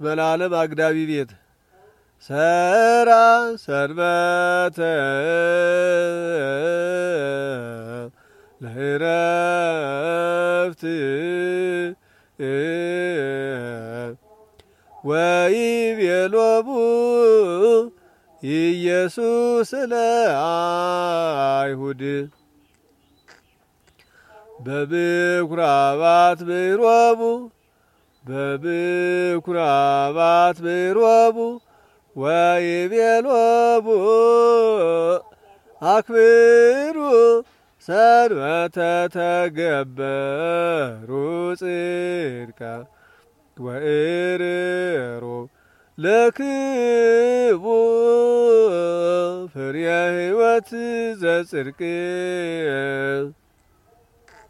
ለዓለም አግዳቢ ቤት ሰራ ሰንበተ ለዕረፍት ወይቤሎሙ ኢየሱስ ለአይሁድ በምኵራባት ምሮሙ ወይቤሎሙ አክብሩ ሰንበተ ተገበሩ ጽድቀ ወእርሩ ለክሙ ፍሬ ሕይወት ዘጽድቅ